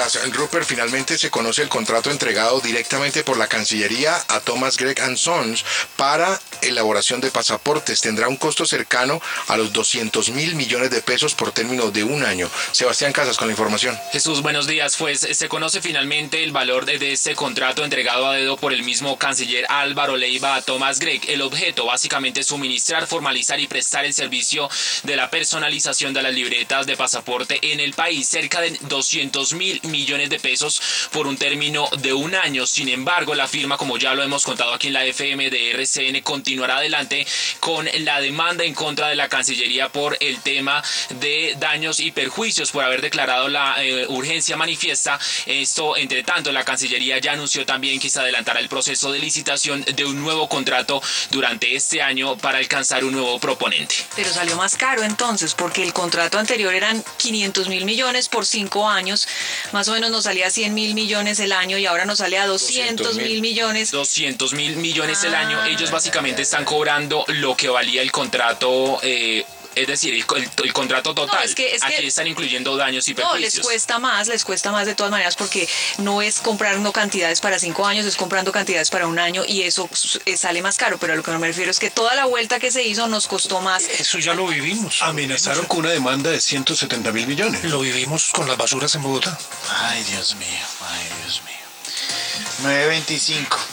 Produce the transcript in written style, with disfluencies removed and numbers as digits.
gracias. Rupert, finalmente se conoce el contrato entregado directamente por la Cancillería a Thomas Gregg & Sons para elaboración de pasaportes. Tendrá un costo cercano a los 200.000 millones de pesos por término de un año. Sebastián Casas con la información. Jesús, buenos días. Pues se conoce finalmente el valor de este contrato entregado a dedo por el mismo canciller Álvaro Leiva a Thomas Gregg. El objeto básicamente es suministrar, formalizar y prestar el servicio de la personalización de las libretas de pasaporte en el país, cerca de 200.000 millones de pesos por un término de un año. Sin embargo, la firma, como ya lo hemos contado aquí en la FM de RCN, continuará adelante con la demanda en contra de la Cancillería por el tema de daños y perjuicios por haber declarado la urgencia manifiesta. Esto, entre tanto, la Cancillería ya anunció también que se adelantará el proceso de licitación de un nuevo contrato durante este año para alcanzar un nuevo proponente. Pero salió más caro entonces, porque el contrato anterior eran 500.000 millones por 5 años, más o menos nos salía 100.000 millones el año y ahora nos sale a 200.000 millones. 200.000 millones el año. Ellos básicamente están cobrando lo que valía el contrato, es decir, el contrato total. No, es que aquí están incluyendo daños y perjuicios. No, les cuesta más de todas maneras, porque no es comprando cantidades para 5 años, es comprando cantidades para un año y eso sale más caro. Pero a lo que me refiero es que toda la vuelta que se hizo nos costó más. Eso ya lo vivimos. Amenazaron con una demanda de 170.000 millones. Lo vivimos con las basuras en Bogotá. Ay, Dios mío, ay, Dios mío. 9:25.